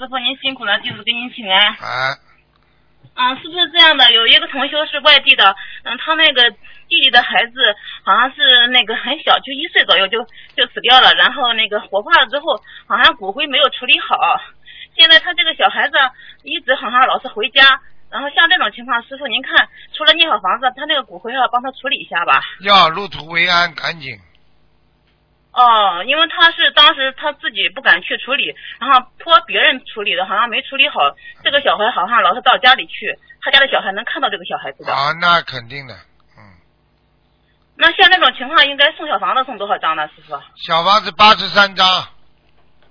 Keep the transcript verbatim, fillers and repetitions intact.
师傅您辛苦了，弟子给您请安。 啊。 嗯，是不是这样的？有一个同修是外地的，嗯，他那个弟弟的孩子好像是那个很小，就一岁左右就就死掉了，然后那个火化了之后，好像骨灰没有处理好。现在他这个小孩子一直好像老是回家，然后像这种情况，师傅您看，除了念好房子，他那个骨灰要帮他处理一下吧？ 要入土为安，赶紧。 哦，因为他是当时他自己不敢去处理，然后托别人处理的，好像没处理好。这个小孩好像老是到家里去，他家的小孩能看到这个小孩子的。 啊，那肯定的，嗯。 那像这种情况，应该送小房子送多少张呢，师傅？ 小房子八十三张。